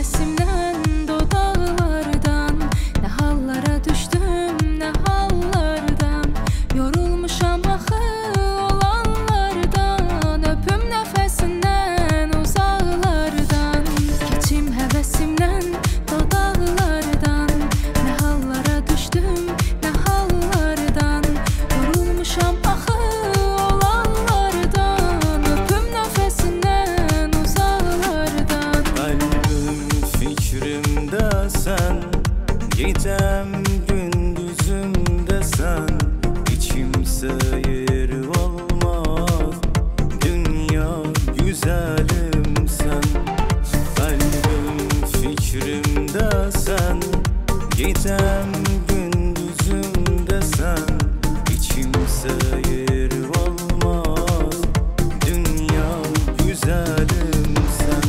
hevesimden dodağlardan, ne hallara düştüm ne hallardan. Yorulmuşam axı olanlardan, öpüm nefesinden uzaklardan. Geçim hevesimden dodağlardan, ne hallara düştüm ne hallardan. Yorulmuşam axı olanlardan, öpüm nefesinden uzaklardan. Kalbim fikrimde sen, gecem gündüzümde sen. Hiç kimse yeri olmaz, dünya güzelim sen. Kalbim fikrimde sen, gecem gündüzümde sen. Hiç kimse yeri olmaz, dünya güzelim sen.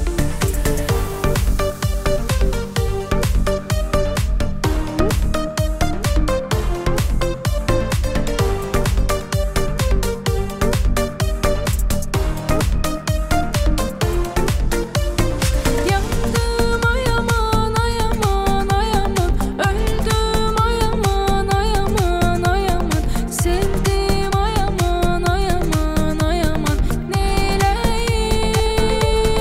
Yandım ay aman ay aman ay aman, öldüm ay aman ay aman ay aman. Sevdim ay aman ay aman ay aman, neyleyim?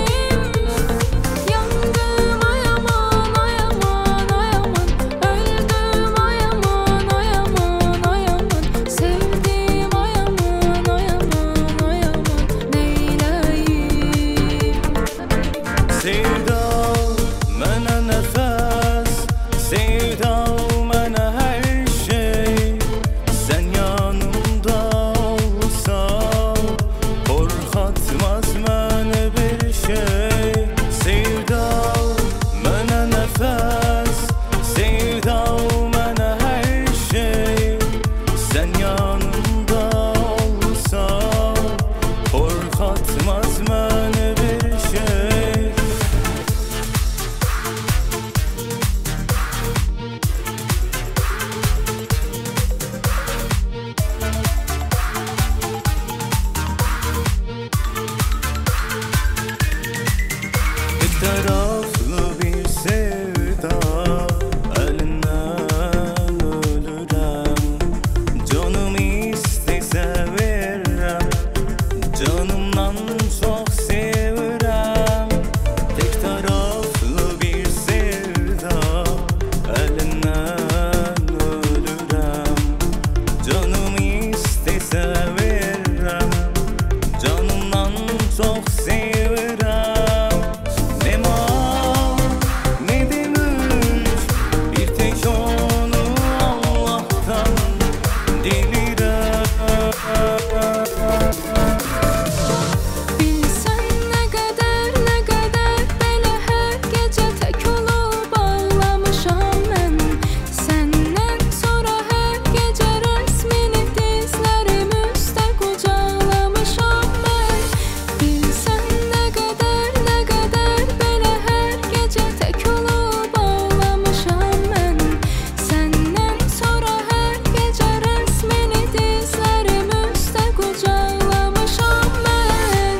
Yandım ay aman ay aman ay aman, öldüm ay aman ay aman ay aman. Sevdim ay aman ay aman ay aman, neyleyim? Sevda mənə nəfəs, sevda mənə hər şey. Sən yanımda olsan, qorxatmaz məni bir şey. Sevda mənə nəfəs, sevda mənə hər şey. Sən yanımda olsan, qorxatmaz məni bir şey. Bir taraflı bir sevda, elinden ölürəm. Canım istese veririm, canımdan çok sevirəm. Tek taraflı bir sevda, elinden ölürəm. Canım istese veririm, canımdan çok sevirəm. Ne mal ne de mülk, bir tek onu Allah'tan dilirəm. Bilsən nə qədər belə hər gecə tək olub ağlamışam mən. Səndən sonra hər gecə rəsmini dizlərim üstə qucaqlamışam mən. Bilsən nə qədər belə hər gecə tək olub ağlamışam mən. Səndən sonra hər gecə rəsmini dizlərim üstə qucaqlamışam mən.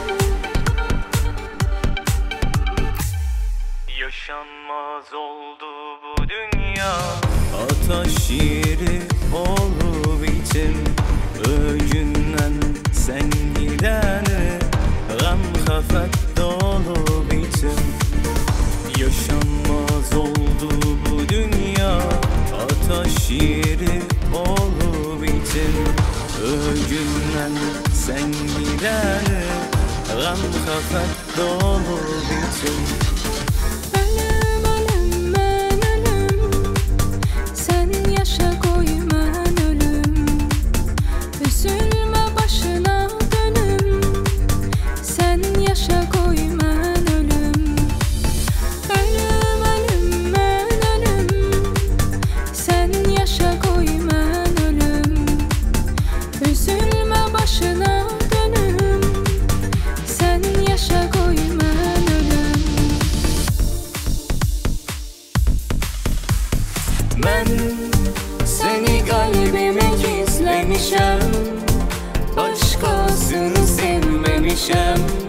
Yaşanmaz oldu bu dünya, ataş yeri olup içim. Ögünden sen gideni, gam kafet dolup içim. Yaşanmaz oldu bu dünya, ataş yeri olup içim. Ögünden sen gideni, gam kafet dolup içim. Ölüm ölüm mən ölüm, sən yaşa qoy mən ölüm. Üzülmə başına dönüm, sən yaşa qoy mən ölüm. Ölüm ölüm mən ölüm, sən yaşa qoy mən ölüm. Üzülmə başına dönüm, sən yaşa qoy mən ölüm. Ben seni kalbime gizlemişim, başkasını sevmemişim.